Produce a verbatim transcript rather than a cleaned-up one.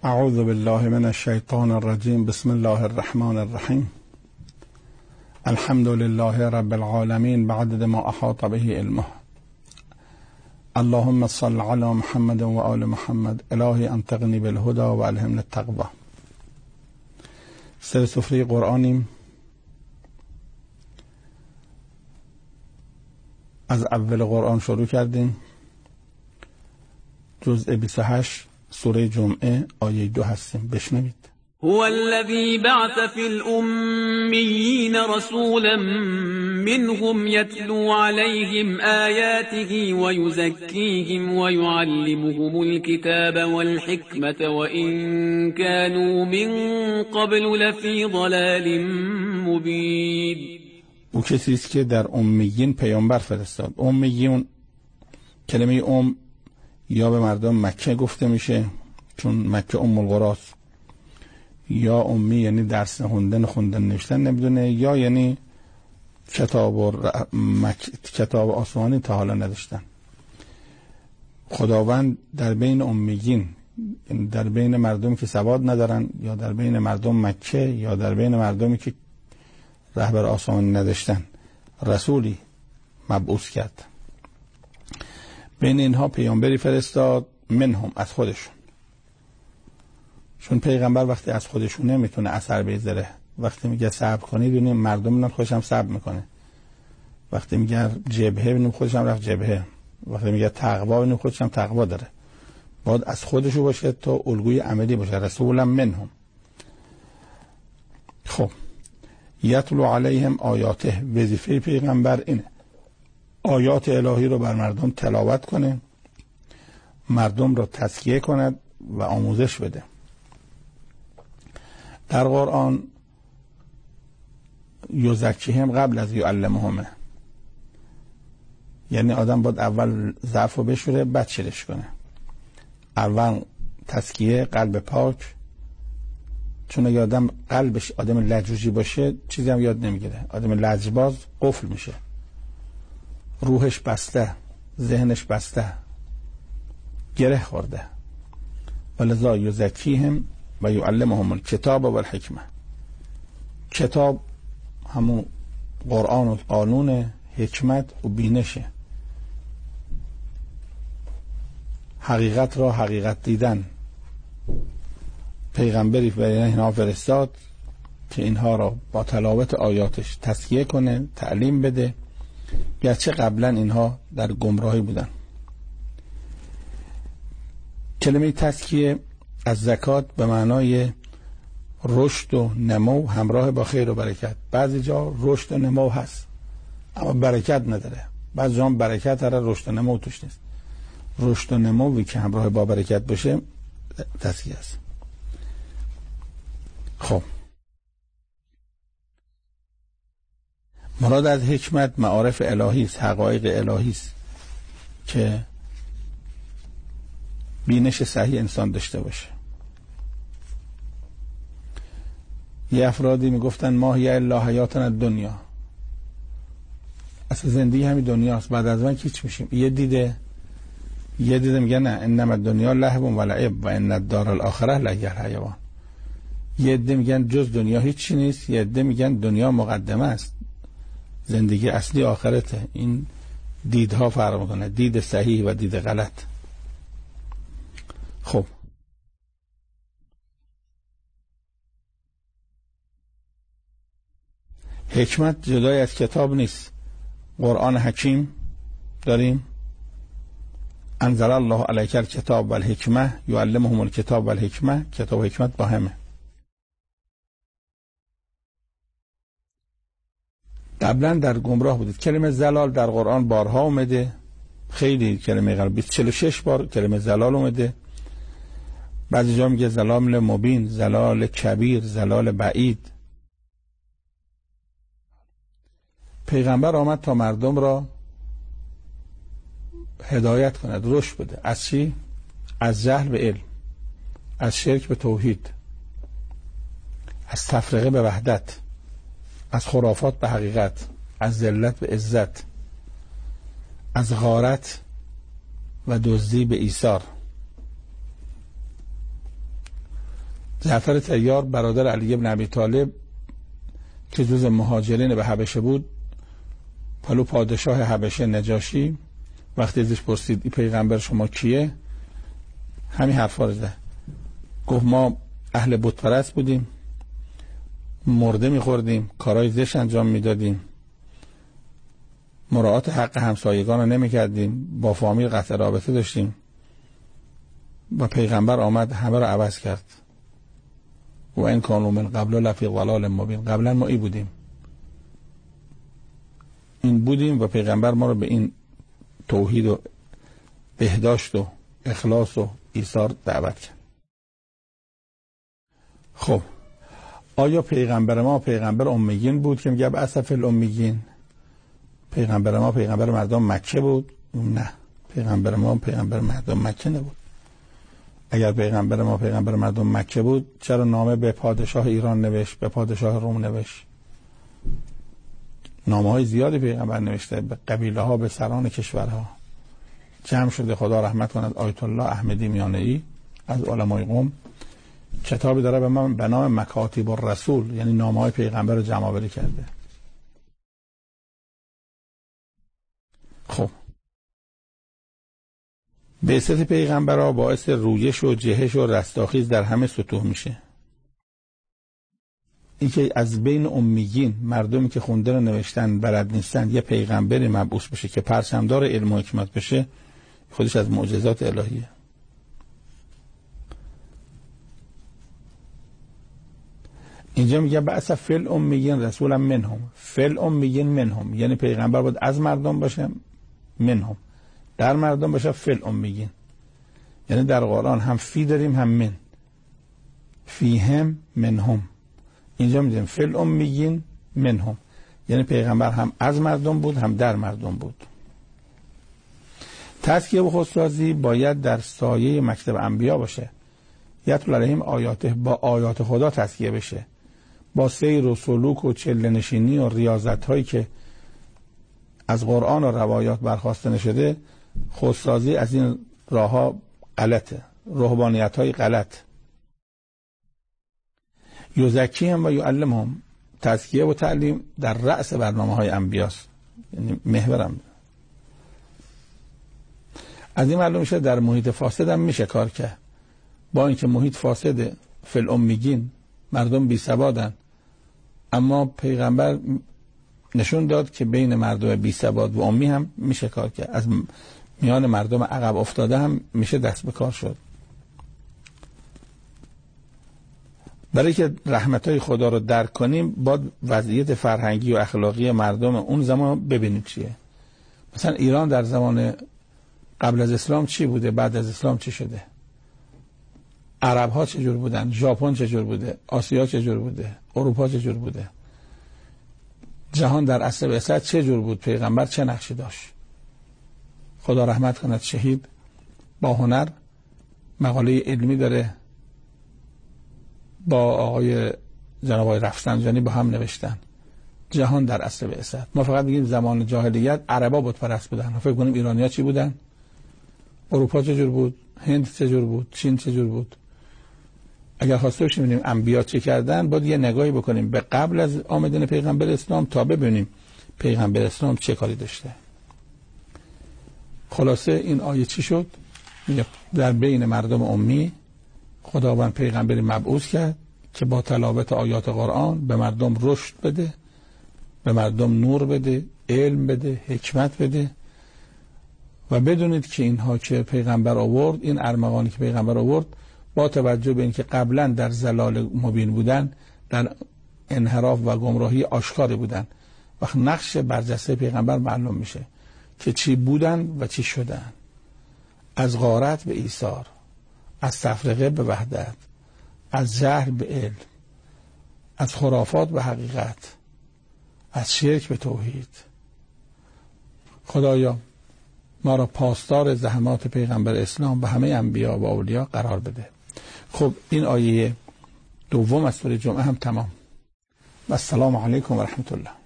اعوذ بالله من الشیطان الرجیم. بسم الله الرحمن الرحیم. الحمد لله رب العالمین بعدد ما احاط به علمه. اللهم صل علی محمد و آل محمد. الهی انطقنی بالهدى و الهمنی التقوی. سر سفره قرآنیم. از اول قرآن شروع کردیم. جزء بیست و هشت سوره جمعه آیه دو هستیم. بشنوید. هو الذي بعث في الأميين رسولا منهم يتلو عليهم آياته ويزكيهم ويعلمهم الكتاب والحكمة وإن كانوا من قبل لفي ضلال مبين. او کسی است که در امیین پیامبر فرستاد. امیون کلمه ام یا به مردم مکه گفته میشه چون مکه ام القری است، یا امی یعنی درس خوندن خوندن نوشتن نمیدونه، یا یعنی کتاب و مک... کتاب آسمانی تا حالا نداشتن. خداوند در بین امیین، در بین مردمی که سواد ندارن، یا در بین مردم مکه، یا در بین مردمی که رهبر آسمانی نداشتن، رسولی مبعوث کرد. بین اینها پیامبری فرستاد، منهم از خودشون. چون پیغمبر وقتی از خودشون نمیتونه اثر بذاره. وقتی میگه صبر کنید ببینید مردم میان خودشم صبر میکنه. وقتی میگه جبهه ببینید خودشم رفت جبهه. وقتی میگه تقوا ببینید خودشم تقوا داره. باید از خودشو باشه تا الگوی عملی باشه. رسولا منهم. خب یتلو علیهم آیاته. وظیفه پیغمبر اینه آیات الهی رو بر مردم تلاوت کنه، مردم رو تزکیه کند و آموزش بده. در قرآن یزکیهم قبل از یعلمهم، یعنی آدم باید اول ضعف رو بشوره بعد شیرش کنه. اول تزکیه قلب پاک، چون اگه آدم قلبش آدم لجوجی باشه چیزی هم یاد نمیگیره. آدم لجباز قفل میشه، روحش بسته، ذهنش بسته، گره خورده. ولذا یزکیهم و یعلمهم الکتاب و الحکمه. کتاب همون قرآن و قانون، حکمت و بینشه، حقیقت را حقیقت دیدن. پیغمبری برای اینها فرستاد که اینها را با تلاوت آیاتش تزکیه کنه، تعلیم بده، گرچه قبلا اینها در گمراهی بودن. کلمه تزکیه از زکات به معنای رشد و نمو همراه با خیر و برکت. بعضی جا رشد و نمو هست اما برکت نداره. بعضی جا برکت داره رشد و نمو توش نیست. رشد و نموی که همراه با برکت باشه تزکیه است. خب مراد از حکمت معارف الهی است، حقایق الهی است که بینش صحیح انسان داشته باشه. یه افرادی میگفتن ما هی الا حیاتنا الدنیا، اصلا زندگی همین دنیاست، بعد از من هیچ میشیم. یه دیده یه دیده میگه نه انما الدنیا لهو و لعب و ان الدار الاخره لهی الحیوان. یه دیده میگن جز دنیا هیچی نیست، یه دیده میگن دنیا مقدمه است، زندگی اصلی آخرته. این دیدها فرق میکنه، دید صحیح و دید غلط. خب حکمت جدای از کتاب نیست. قرآن حکیم داریم، انزل الله علیک الکتاب و الحکمه یعلمهم الکتاب و الحکمه. کتاب و حکمت با همه. قبلا در گمراه بودید. کلمه زلال در قرآن بارها اومده، خیلی کلمه قبل چهل و شش بار کلمه زلال اومده. بعضی جا میگه زلال مبین، زلال کبیر، زلال بعید. پیغمبر آمد تا مردم را هدایت کند، رشد بده. از چی؟ از جهل به علم، از شرک به توحید، از تفرقه به وحدت، از خرافات به حقیقت، از ذلت به عزت، از غارت و دزدی به ایثار. جعفر طیار برادر علی بن ابی طالب که جز مهاجرین به حبشه بود، پلو پادشاه حبشه نجاشی وقتی ازش پرسید این پیغمبر شما کیه، همین حرفا رو زد. گفت ما اهل بت پرست بودیم، مرده میخوردیم، کارهای زشت انجام میدادیم، مراعات حق همسایگان رو نمیکردیم، با فامیل قطع رابطه داشتیم و پیغمبر آمد همه رو عوض کرد. و این کانوا من قبل لفی ضلال مبین، قبلا ما ای بودیم این بودیم و پیغمبر ما رو به این توحید و بهداشت و اخلاص و ایثار دعوت کرد. خب آیا پیغمبر ما پیغمبر امیین بود که میگه اسف الامیین؟ پیغمبر ما پیغمبر مردم مکه بود؟ نه، پیغمبر ما پیغمبر مردم مکه نبود. اگر پیغمبر ما پیغمبر مردم مکه بود چرا نامه به پادشاه ایران نوشت، به پادشاه روم نوشت؟ نامه های زیادی پیغمبر نوشته به قبیله ها، به سران کشورها. جمع شده، خدا رحمت کند، آیت الله احمدی میانه‌ای از علمای قم کتابی داره به من به نام مکاتب الرسول، یعنی نامه های پیغمبر رو جمع آوری کرده. خب بعثت پیغمبرها باعث رویش و جهش و رستاخیز در همه سطوح میشه. این که از بین امیین، مردمی که خونده رو نوشتن بلد نیستن، یه پیغمبری مبعوث بشه که پرچمدار علم و حکمت بشه، خودش از معجزات الهیه. اینجا میگه بعث فل امیین رسولا منهم، فل امیین منهم، یعنی پیغمبر باید از مردم باشه، منهم در مردم باشه، فل امیین یعنی در قرآن هم فی داریم هم من، فیهم منهم. اینجا میگیم فل امیین منهم یعنی پیغمبر هم از مردم بود هم در مردم بود. تزکیه و خودسازی باید در سایه مکتب انبیا باشه، یتلو علیهم آیاته، با آیات خدا تزکیه بشه، با سیر و سلوک و چله نشینی و ریاضت هایی که از قرآن و روایات برخواسته نشده. خودسازی از این راه ها غلطه، رهبانیت های غلط. یزکیهم و یعلمهم، تزکیه و تعلیم در رأس برنامه های انبیاست، یعنی محورم. از این معلوم میشه در محیط فاسد هم میشه کار کرد. با اینکه محیط فاسده، فل امیین، مردم بی سوادن، اما پیغمبر نشون داد که بین مردم بی سواد و امی هم میشه کار کرد، از میان مردم عقب افتاده هم میشه دست به کار شد. برای که رحمتهای خدا رو درک کنیم باید وضعیت فرهنگی و اخلاقی مردم اون زمان ببینیم چیه. مثلا ایران در زمان قبل از اسلام چی بوده، بعد از اسلام چی شده، عرب ها چجور بودن، ژاپن چجور بوده، آسیا چجور بوده، اروپا چجور بوده، جهان در عصر بعثت چجور بود، پیغمبر چه نقشی داشت. خدا رحمت کند شهید با هنر مقاله علمی داره، با آقای جناب آقای رفسنجانی با هم نوشتن جهان در عصر بعثت. ما فقط میگیم زمان جاهلیت عربا بت پرست بودن، فکر کنیم ایرانی‌ها چی بودن، اروپا چجور بود، هند چجور بود، چین چجور بود. اگر خواسته باشیم ببینیم انبیا چه کردن، باید یه نگاهی بکنیم به قبل از آمدن پیغمبر اسلام تا ببینیم پیغمبر اسلام چه کاری داشته. خلاصه این آیه چی شد؟ در بین مردم امی خداوند پیغمبری مبعوث کرد که با تلاوت آیات قرآن به مردم رشد بده، به مردم نور بده، علم بده، حکمت بده. و بدونید که اینها که پیغمبر آورد، این ارمغانی که پیغمبر آورد، با توجه به اینکه قبلا در ضلال مبین بودن، در انحراف و گمراهی آشکار بودن، وقت نقش برجسته پیغمبر معلوم میشه که چی بودن و چی شدن. از غارت به ایثار، از تفرقه به وحدت، از جهل به علم، از خرافات به حقیقت، از شرک به توحید. خدایا ما را پاسدار زحمات پیغمبر اسلام و همه انبیا و اولیا قرار بده. خب این آیه دوم از سوره جمعه هم تمام. و السلام علیکم و رحمت الله.